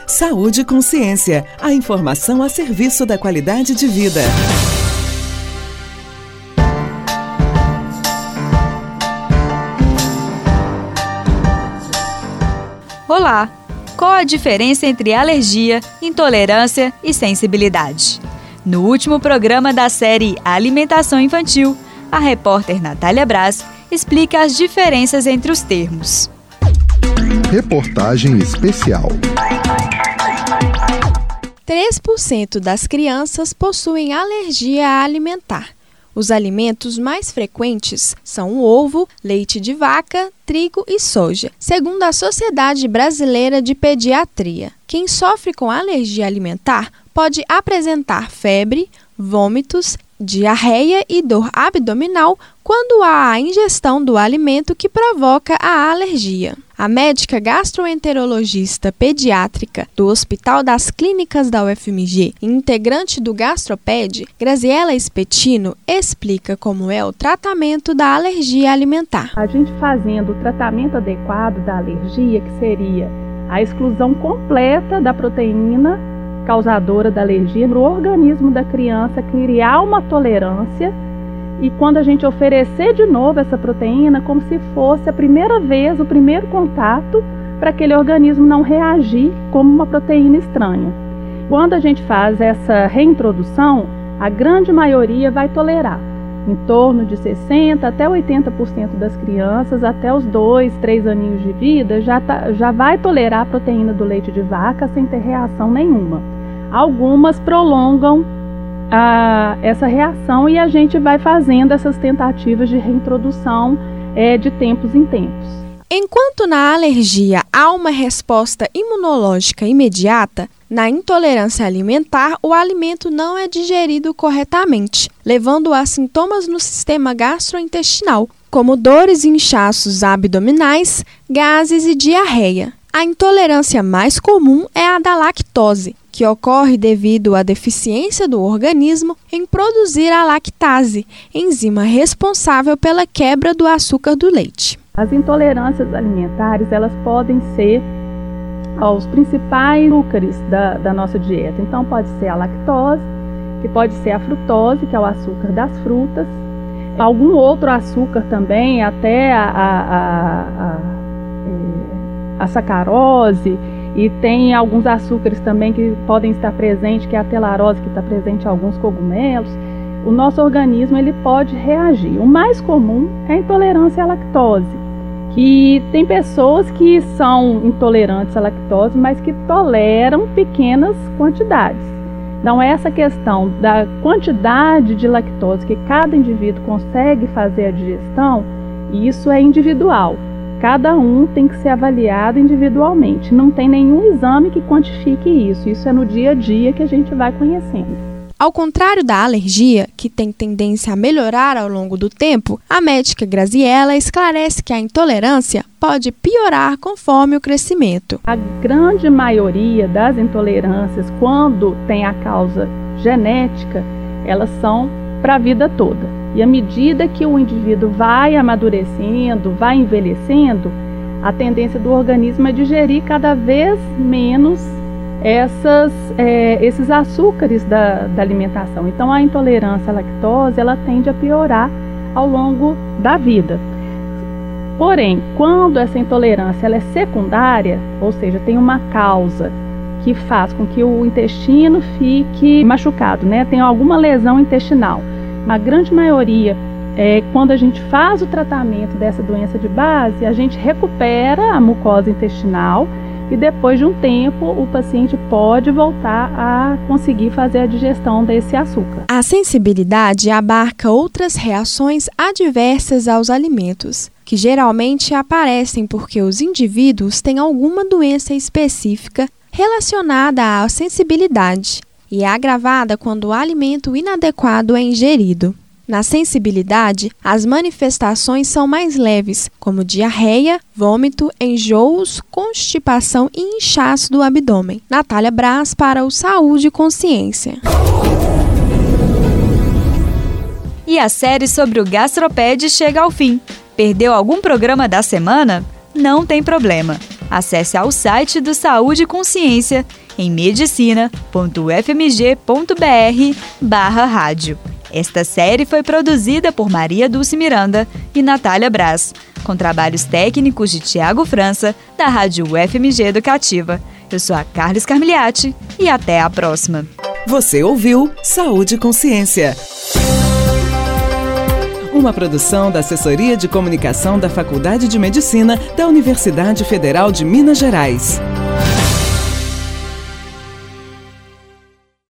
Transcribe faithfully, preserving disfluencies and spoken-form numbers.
Saúde e Consciência, a informação a serviço da qualidade de vida. Olá! Qual a diferença entre alergia, intolerância e sensibilidade? No último programa da série Alimentação Infantil, a repórter Natália Braz explica as diferenças entre os termos. Reportagem especial. três por cento das crianças possuem alergia alimentar. Os alimentos mais frequentes são o ovo, leite de vaca, trigo e soja, segundo a Sociedade Brasileira de Pediatria. Quem sofre com alergia alimentar pode apresentar febre, vômitos, diarreia e dor abdominal quando há a ingestão do alimento que provoca a alergia. A médica gastroenterologista pediátrica do Hospital das Clínicas da U F M G e integrante do Gastroped, Graziela Spettino, explica como é o tratamento da alergia alimentar. A gente fazendo o tratamento adequado da alergia, que seria a exclusão completa da proteína causadora da alergia no organismo da criança, criar uma tolerância, e quando a gente oferecer de novo essa proteína, como se fosse a primeira vez, o primeiro contato, para aquele organismo não reagir como uma proteína estranha. Quando a gente faz essa reintrodução, a grande maioria vai tolerar, em torno de sessenta até oitenta por cento das crianças, até os dois, três aninhos de vida, já, tá, já vai tolerar a proteína do leite de vaca sem ter reação nenhuma. Algumas prolongam a, essa reação e a gente vai fazendo essas tentativas de reintrodução é, de tempos em tempos. Enquanto na alergia há uma resposta imunológica imediata, na intolerância alimentar o alimento não é digerido corretamente, levando a sintomas no sistema gastrointestinal, como dores e inchaços abdominais, gases e diarreia. A intolerância mais comum é a da lactose, que ocorre devido à deficiência do organismo em produzir a lactase, enzima responsável pela quebra do açúcar do leite. As intolerâncias alimentares, elas podem ser aos principais açúcares da, da nossa dieta. Então pode ser a lactose, que pode ser a frutose, que é o açúcar das frutas, algum outro açúcar também, até a, a, a, a, a sacarose, e tem alguns açúcares também que podem estar presentes, que é a telarose, que está presente em alguns cogumelos. O nosso organismo ele pode reagir. O mais comum é a intolerância à lactose, que tem pessoas que são intolerantes à lactose, mas que toleram pequenas quantidades. Então, essa questão da quantidade de lactose que cada indivíduo consegue fazer a digestão, isso é individual. Cada um tem que ser avaliado individualmente. Não tem nenhum exame que quantifique isso. Isso é no dia a dia que a gente vai conhecendo. Ao contrário da alergia, que tem tendência a melhorar ao longo do tempo, a médica Graziela esclarece que a intolerância pode piorar conforme o crescimento. A grande maioria das intolerâncias, quando tem a causa genética, elas são para a vida toda. E à medida que o indivíduo vai amadurecendo, vai envelhecendo, a tendência do organismo é digerir cada vez menos essas, é, esses açúcares da, da alimentação. Então, a intolerância à lactose, ela tende a piorar ao longo da vida. Porém, quando essa intolerância ela é secundária, ou seja, tem uma causa que faz com que o intestino fique machucado, né? Tem alguma lesão intestinal. A grande maioria, é, quando a gente faz o tratamento dessa doença de base, a gente recupera a mucosa intestinal e depois de um tempo o paciente pode voltar a conseguir fazer a digestão desse açúcar. A sensibilidade abarca outras reações adversas aos alimentos, que geralmente aparecem porque os indivíduos têm alguma doença específica relacionada à sensibilidade e é agravada quando o alimento inadequado é ingerido. Na sensibilidade, as manifestações são mais leves, como diarreia, vômito, enjoos, constipação e inchaço do abdômen. Natália Braz para o Saúde e Consciência. E a série sobre o Gastroped chega ao fim. Perdeu algum programa da semana? Não tem problema. Acesse ao site do Saúde e Consciência em medicina ponto u f m g ponto b r barra rádio. Esta série foi produzida por Maria Dulce Miranda e Natália Braz, com trabalhos técnicos de Tiago França, da Rádio U F M G Educativa. Eu sou a Carlos Carmigliati e até a próxima. Você ouviu Saúde e Consciência. Uma produção da Assessoria de Comunicação da Faculdade de Medicina da Universidade Federal de Minas Gerais.